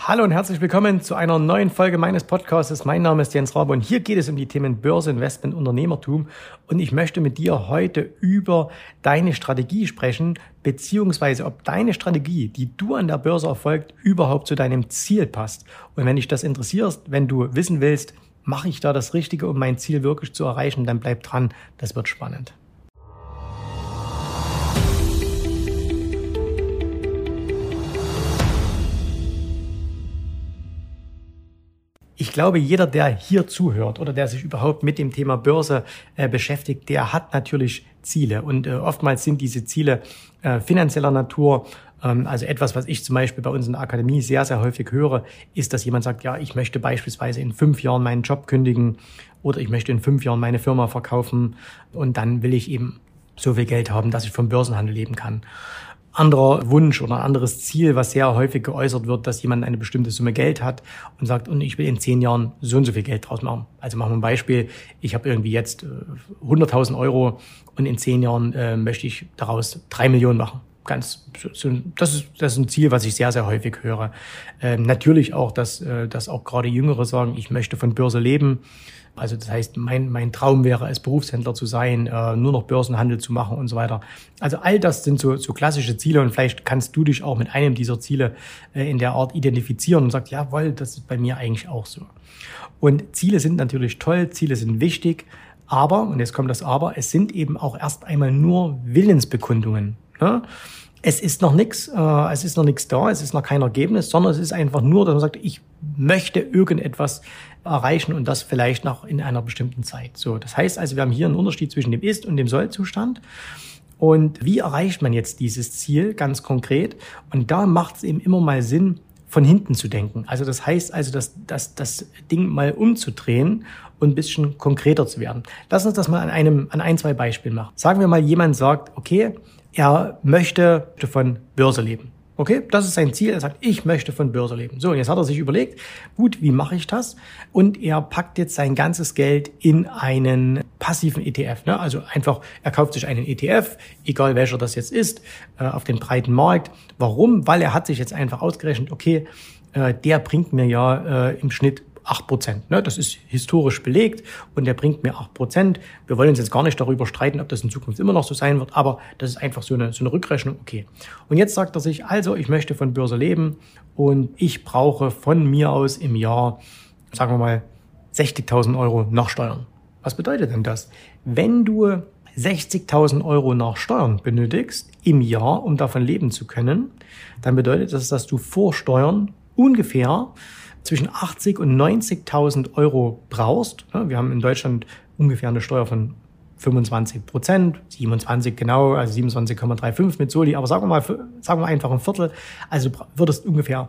Hallo und herzlich willkommen zu einer neuen Folge meines Podcasts. Mein Name ist Jens Rabe und hier geht es um die Themen Börse, Investment, Unternehmertum. Und ich möchte mit dir heute über deine Strategie sprechen, beziehungsweise ob deine Strategie, die du an der Börse erfolgt, überhaupt zu deinem Ziel passt. Und wenn dich das interessiert, wenn du wissen willst, mache ich da das Richtige, um mein Ziel wirklich zu erreichen, dann bleib dran, das wird spannend. Ich glaube, jeder, der hier zuhört oder der sich überhaupt mit dem Thema Börse beschäftigt, der hat natürlich Ziele. Und oftmals sind diese Ziele finanzieller Natur. Also etwas, was ich zum Beispiel bei uns in der Akademie sehr, sehr häufig höre, ist, dass jemand sagt, ja, ich möchte beispielsweise in 5 Jahren meinen Job kündigen oder ich möchte in 5 Jahren meine Firma verkaufen und dann will ich eben so viel Geld haben, dass ich vom Börsenhandel leben kann. Anderer Wunsch oder ein anderes Ziel, was sehr häufig geäußert wird, dass jemand eine bestimmte Summe Geld hat und sagt, und ich will in 10 Jahren so und so viel Geld draus machen. Also machen wir ein Beispiel, ich habe irgendwie jetzt 100.000 Euro und in 10 Jahren möchte ich daraus 3 Millionen machen. Das ist ein Ziel, was ich sehr, sehr häufig höre. Natürlich auch, dass auch gerade Jüngere sagen, ich möchte von Börse leben. Also das heißt, mein Traum wäre, als Berufshändler zu sein, nur noch Börsenhandel zu machen und so weiter. Also all das sind so klassische Ziele und vielleicht kannst du dich auch mit einem dieser Ziele in der Art identifizieren und sagst, jawohl, das ist bei mir eigentlich auch so. Und Ziele sind natürlich toll, Ziele sind wichtig, aber, und jetzt kommt das Aber, es sind eben auch erst einmal nur Willensbekundungen. Ne? Es ist noch nichts da, es ist noch kein Ergebnis, sondern es ist einfach nur, dass man sagt, ich möchte irgendetwas erreichen und das vielleicht noch in einer bestimmten Zeit. So, das heißt also, wir haben hier einen Unterschied zwischen dem Ist- und dem Soll-Zustand. Und wie erreicht man jetzt dieses Ziel ganz konkret? Und da macht es eben immer mal Sinn, von hinten zu denken. Also das heißt also, das Ding mal umzudrehen und ein bisschen konkreter zu werden. Lass uns das mal an ein, zwei Beispielen machen. Sagen wir mal, jemand sagt, okay, er möchte von Börse leben. Okay, das ist sein Ziel. Er sagt, ich möchte von Börse leben. So, und jetzt hat er sich überlegt, gut, wie mache ich das? Und er packt jetzt sein ganzes Geld in einen passiven ETF. Ne? Also einfach, er kauft sich einen ETF, egal welcher das jetzt ist, auf den breiten Markt. Warum? Weil er hat sich jetzt einfach ausgerechnet, okay, der bringt mir ja im Schnitt 8%. Ne? Das ist historisch belegt und der bringt mir 8%. Wir wollen uns jetzt gar nicht darüber streiten, ob das in Zukunft immer noch so sein wird, aber das ist einfach so eine Rückrechnung, okay. Und jetzt sagt er sich, also ich möchte von Börse leben und ich brauche von mir aus im Jahr, sagen wir mal, 60.000 Euro nach Steuern. Was bedeutet denn das? Wenn du 60.000 Euro nach Steuern benötigst im Jahr, um davon leben zu können, dann bedeutet das, dass du vor Steuern ungefähr zwischen 80.000 und 90.000 Euro brauchst. Wir haben in Deutschland ungefähr eine Steuer von 25%, 27 genau, also 27,35 mit Soli, aber sagen wir einfach ein Viertel. Also du würdest ungefähr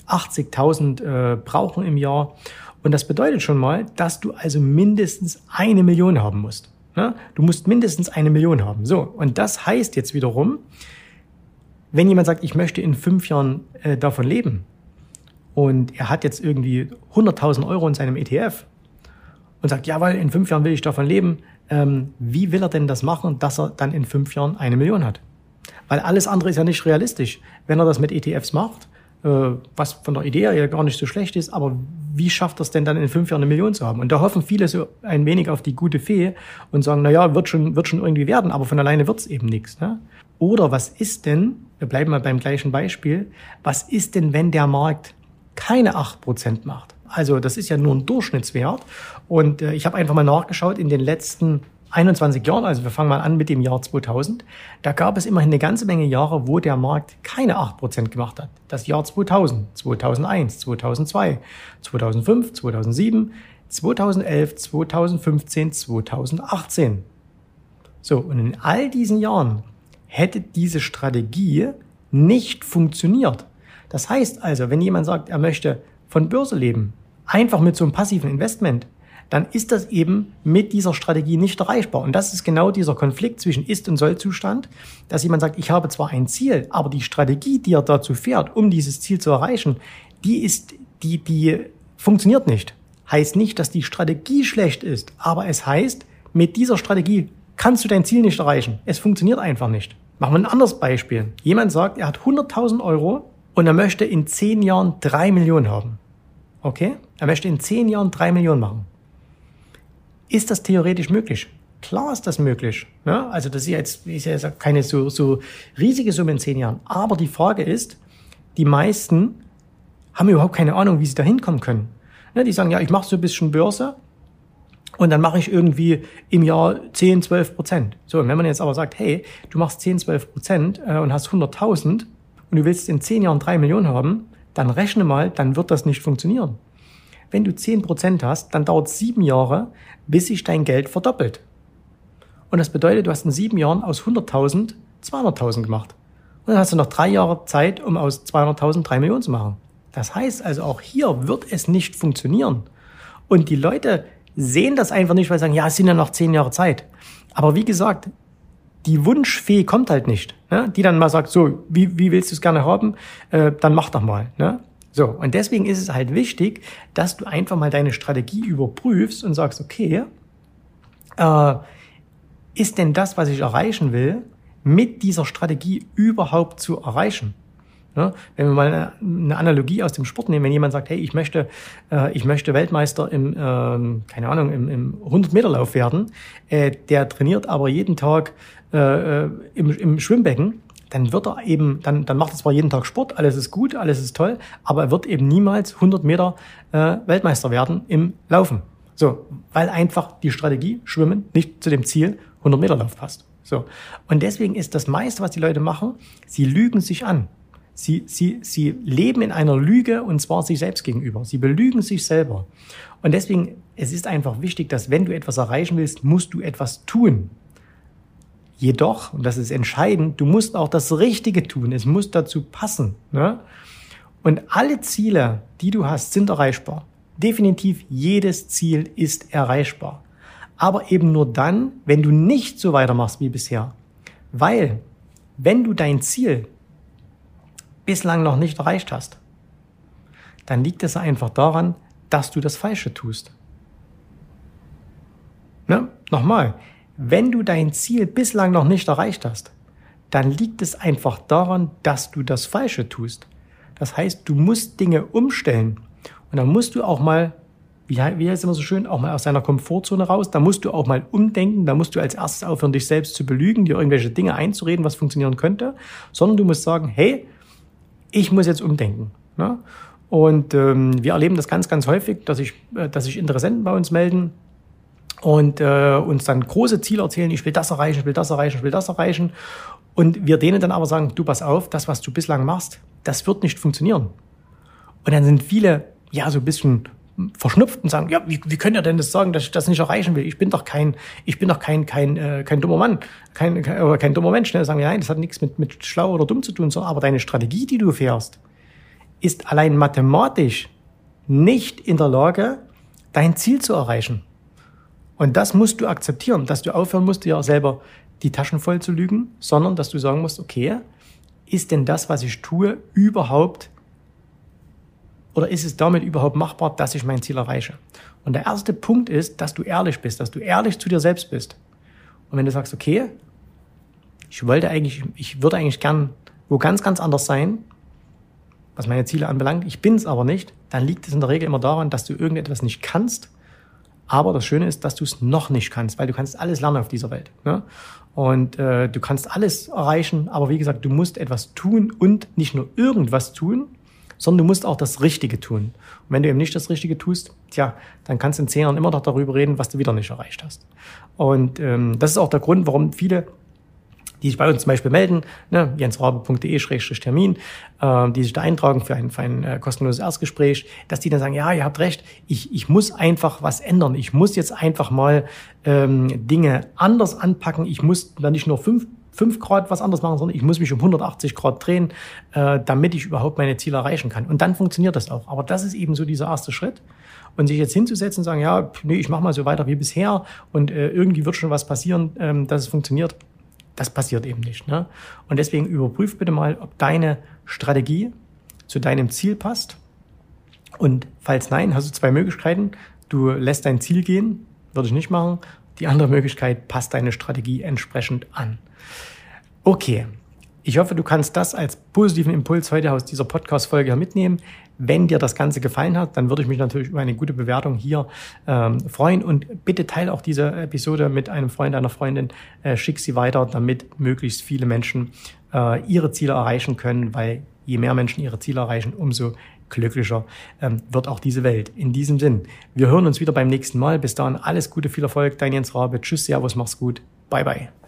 80.000 brauchen im Jahr. Und das bedeutet schon mal, dass du also mindestens 1 Million haben musst. Du musst mindestens 1 Million haben. So, und das heißt jetzt wiederum, wenn jemand sagt, ich möchte in 5 Jahren davon leben, und er hat jetzt irgendwie 100.000 Euro in seinem ETF und sagt, jawohl, in 5 Jahren will ich davon leben. Wie will er denn das machen, dass er dann in 5 Jahren 1 Million hat? Weil alles andere ist ja nicht realistisch. Wenn er das mit ETFs macht, was von der Idee her gar nicht so schlecht ist, aber wie schafft er es denn dann in 5 Jahren 1 Million zu haben? Und da hoffen viele so ein wenig auf die gute Fee und sagen, naja, wird schon irgendwie werden, aber von alleine wird's eben nichts. Ne? Oder was ist denn, wir bleiben mal beim gleichen Beispiel, was ist denn, wenn der Markt keine 8% macht? Also das ist ja nur ein Durchschnittswert. Und ich habe einfach mal nachgeschaut, in den letzten 21 Jahren, also wir fangen mal an mit dem Jahr 2000, da gab es immerhin eine ganze Menge Jahre, wo der Markt keine 8% gemacht hat. Das Jahr 2000, 2001, 2002, 2005, 2007, 2011, 2015, 2018. So, und in all diesen Jahren hätte diese Strategie nicht funktioniert. Das heißt also, wenn jemand sagt, er möchte von Börse leben, einfach mit so einem passiven Investment, dann ist das eben mit dieser Strategie nicht erreichbar. Und das ist genau dieser Konflikt zwischen Ist- und Soll-Zustand, dass jemand sagt, ich habe zwar ein Ziel, aber die Strategie, die er dazu fährt, um dieses Ziel zu erreichen, die funktioniert nicht. Heißt nicht, dass die Strategie schlecht ist, aber es heißt, mit dieser Strategie kannst du dein Ziel nicht erreichen. Es funktioniert einfach nicht. Machen wir ein anderes Beispiel. Jemand sagt, er hat 100.000 Euro und er möchte in 10 Jahren 3 Millionen haben. Okay? Er möchte in 10 Jahren 3 Millionen machen. Ist das theoretisch möglich? Klar ist das möglich. Ne? Also das ist ja keine so riesige Summe in 10 Jahren. Aber die Frage ist, die meisten haben überhaupt keine Ahnung, wie sie da hinkommen können. Ne? Die sagen, ja, ich mache so ein bisschen Börse und dann mache ich irgendwie im Jahr 10-12%. So, und wenn man jetzt aber sagt, hey, du machst 10-12% und hast 100.000 und du willst in 10 Jahren 3 Millionen haben, dann rechne mal, dann wird das nicht funktionieren. Wenn du 10% hast, dann dauert es 7 Jahre, bis sich dein Geld verdoppelt. Und das bedeutet, du hast in 7 Jahren aus 100.000 200.000 gemacht. Und dann hast du noch 3 Jahre Zeit, um aus 200.000 3 Millionen zu machen. Das heißt also, auch hier wird es nicht funktionieren. Und die Leute sehen das einfach nicht, weil sie sagen, ja, es sind ja noch 10 Jahre Zeit. Aber wie gesagt, die Wunschfee kommt halt nicht, ne? Die dann mal sagt, so, wie willst du es gerne haben? Dann mach doch mal. Ne? So, und deswegen ist es halt wichtig, dass du einfach mal deine Strategie überprüfst und sagst, okay, ist denn das, was ich erreichen will, mit dieser Strategie überhaupt zu erreichen? Ja, wenn wir mal eine Analogie aus dem Sport nehmen, wenn jemand sagt, hey, ich möchte Weltmeister im 100-Meter-Lauf werden, der trainiert aber jeden Tag im Schwimmbecken, dann wird er eben, dann macht er zwar jeden Tag Sport, alles ist gut, alles ist toll, aber er wird eben niemals 100 Meter Weltmeister werden im Laufen. So, weil einfach die Strategie Schwimmen nicht zu dem Ziel 100 Meter Lauf passt. So. Und deswegen ist das meiste, was die Leute machen, sie lügen sich an. Sie leben in einer Lüge und zwar sich selbst gegenüber. Sie belügen sich selber. Und deswegen, es ist einfach wichtig, dass wenn du etwas erreichen willst, musst du etwas tun. Jedoch, und das ist entscheidend, du musst auch das Richtige tun. Es muss dazu passen. Ne? Und alle Ziele, die du hast, sind erreichbar. Definitiv jedes Ziel ist erreichbar. Aber eben nur dann, wenn du nicht so weitermachst wie bisher. Weil, wenn du dein Ziel bislang noch nicht erreicht hast, dann liegt es einfach daran, dass du das Falsche tust. Ne? Nochmal, wenn du dein Ziel bislang noch nicht erreicht hast, dann liegt es einfach daran, dass du das Falsche tust. Das heißt, du musst Dinge umstellen und dann musst du auch mal, wie heißt es immer so schön, auch mal aus deiner Komfortzone raus, da musst du auch mal umdenken, da musst du als erstes aufhören, dich selbst zu belügen, dir irgendwelche Dinge einzureden, was funktionieren könnte, sondern du musst sagen, hey, ich muss jetzt umdenken. Ne? Und wir erleben das ganz, ganz häufig, dass sich Interessenten bei uns melden und uns dann große Ziele erzählen, ich will das erreichen, ich will das erreichen, ich will das erreichen. Und wir denen dann aber sagen, du pass auf, das, was du bislang machst, das wird nicht funktionieren. Und dann sind viele ja so ein bisschen verschnupft und sagen, ja, wie könnt ihr denn das sagen, dass ich das nicht erreichen will? Ich bin doch kein dummer Mann, kein dummer Mensch. Ne? Sagen wir, nein, das hat nichts mit schlau oder dumm zu tun, sondern aber deine Strategie, die du fährst, ist allein mathematisch nicht in der Lage, dein Ziel zu erreichen. Und das musst du akzeptieren, dass du aufhören musst, dir selber die Taschen voll zu lügen, sondern dass du sagen musst, okay, ist denn das, was ich tue, überhaupt oder ist es damit überhaupt machbar, dass ich mein Ziel erreiche? Und der erste Punkt ist, dass du ehrlich bist, dass du ehrlich zu dir selbst bist. Und wenn du sagst, okay, ich würde eigentlich gern wo ganz, ganz anders sein, was meine Ziele anbelangt, ich bin es aber nicht, dann liegt es in der Regel immer daran, dass du irgendetwas nicht kannst. Aber das Schöne ist, dass du es noch nicht kannst, weil du kannst alles lernen auf dieser Welt. Ne? Und du kannst alles erreichen, aber wie gesagt, du musst etwas tun und nicht nur irgendwas tun, sondern du musst auch das Richtige tun. Und wenn du eben nicht das Richtige tust, dann kannst du in 10 Jahren immer noch darüber reden, was du wieder nicht erreicht hast. Und das ist auch der Grund, warum viele, die sich bei uns zum Beispiel melden, ne, jensrabe.de/termin, die sich da eintragen für ein kostenloses Erstgespräch, dass die dann sagen, ja, ihr habt recht, ich muss einfach was ändern. Ich muss jetzt einfach mal Dinge anders anpacken. Ich muss da nicht nur 5 Grad was anderes machen, sondern ich muss mich um 180 Grad drehen, damit ich überhaupt meine Ziele erreichen kann. Und dann funktioniert das auch. Aber das ist eben so dieser erste Schritt. Und sich jetzt hinzusetzen und sagen, ja, nee, ich mache mal so weiter wie bisher und irgendwie wird schon was passieren, dass es funktioniert. Das passiert eben nicht. Ne? Und deswegen überprüf bitte mal, ob deine Strategie zu deinem Ziel passt. Und falls nein, hast du 2 Möglichkeiten. Du lässt dein Ziel gehen, würde ich nicht machen. Die andere Möglichkeit, passt deine Strategie entsprechend an. Okay, Ich hoffe, du kannst das als positiven Impuls heute aus dieser Podcast-Folge mitnehmen. Wenn dir das Ganze gefallen hat, dann würde ich mich natürlich über eine gute Bewertung hier freuen. Und bitte teile auch diese Episode mit einem Freund, einer Freundin. Schick sie weiter, damit möglichst viele Menschen ihre Ziele erreichen können, weil je mehr Menschen ihre Ziele erreichen, umso glücklicher wird auch diese Welt. In diesem Sinn, wir hören uns wieder beim nächsten Mal. Bis dahin alles Gute, viel Erfolg. Dein Jens Rabe. Tschüss, servus, mach's gut. Bye, bye.